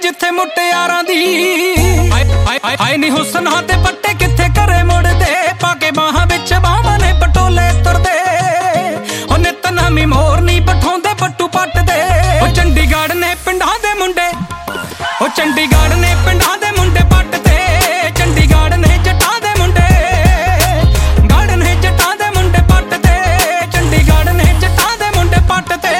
जिथे मुटियारां दी हाय नी हुस्नां ते पट्टे किथे घरे मुड़दे पाके बाहां विच बाहां ने पटोले तुरदे ओ नित नवीं मोर नी पठाउंदे पट्टू पटदे ओ चंडीगढ़ ने पिंडां दे मुंडे ओ चंडीगढ़ ने पिंडां दे मुंडे पटदे चंडीगढ़ ने जट्टां दे मुंडे गढ़ ने जट्टां दे मुंडे पटदे चंडीगढ़ ने जट्टां दे मुंडे पटदे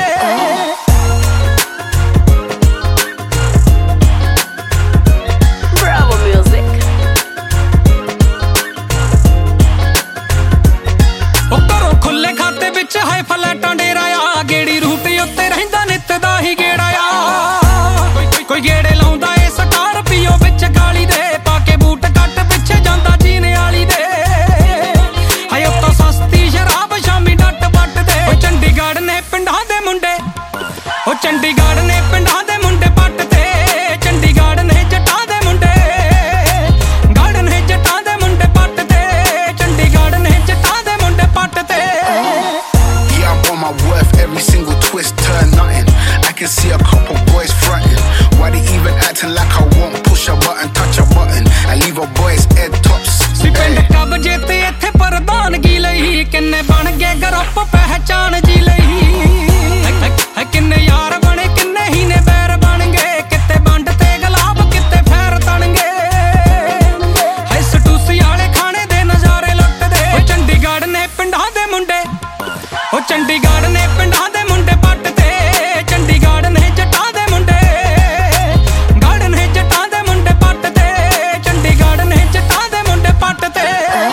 हाय फ्लैटां डेरा आ गेड़ी रूट उत्ते रहिंदा नित दा ही गेड़ा आ कोई गेड़े लाउंदा ए स्कार्पियो विच गाली दे पाके बूट कट पिछे जांदा जीने वाली दे हाय उत्तों सस्ती शराब शामी डट पट दे ओ चंडीगढ़ ने पिंडां दे मुंडे ओ चंडीगढ़ ने पिंडां दे मुंडे पट ते चंडीगढ़ ने जट्टां दे मुंडे गढ़ ने जट्टां दे मुंडे पट ते चंडीगढ़ ने जट्टां दे मुंडे पट ते my worth, every single twist turn nothing. I can see a couple boys fronting. Why they even acting like I won't push a button, touch a button, and leave a boy's head tops. पिंड कब जेते इत्थे प्रधानगी लई किन्ने बन गए group पहचान जी लई किन्ने यार बने किन्ने ही ने बैर बन गए किते बंड ते गुलाब किते फैर तन गए हाय सटूसी वाले खाने दे नजारे लुटदे ओ चंडीगढ़ ने पिंडां दे मुंडे ओ चंडीगढ़ ने पिंडां दे मुंडे पट ते चंडीगढ़ ने जट्टां दे मुंडे गढ़ ने जट्टां दे मुंडे पट ते चंडीगढ़ ने जट्टां दे मुंडे पट ते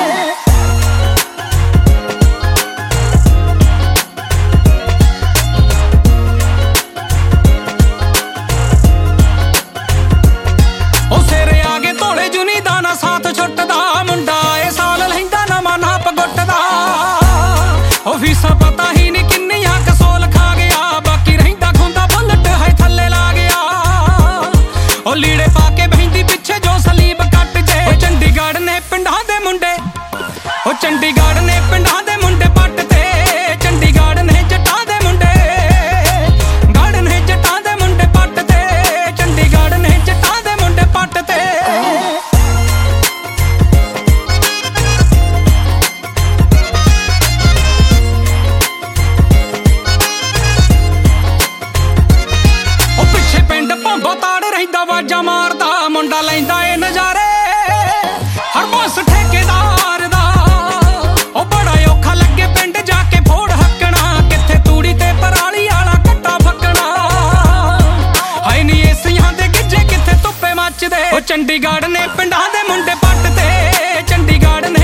ओ सिरे आगे धोले जुनी दा ना साथ छुटदा मुंडा ए साल लहिंदा नवां नाप गुੱਟदा ओ फीसा पता ही नहीं किन्नियां कसोल खा गया बाकी रहिंदा खुंदा बुलट है थल्ले ला गया ओ लीड़े पाके बहिंदी पिछे जो सलीब कट जे ओ चंडीगढ़ ने पिंडां दे मुंडे ओ चंडीगढ़ ने पिंडां दे मुंडे पट ते चंडीगढ़ ने जट्टां दे मुंडे गढ़ ने जट्टां दे मुंडे पट ते चंडीगढ़ ने जट्टां दे मुंडे पट ते ताड़ रहिंदा वाजा मारदा मुंडा लैंदा ए नजारे हर बस ठेकेदार दा ओ बड़ा औखा लगे पिंड जाके फोड़ हकना किथे तूड़ी ते पराली आला कट्टा फकना हाय नी एसियां दे गिज्जे किथे धुप्पे मचदे ओ चंडीगढ़ ने पिंडां दे मुंडे पट ते चंडीगढ़ ने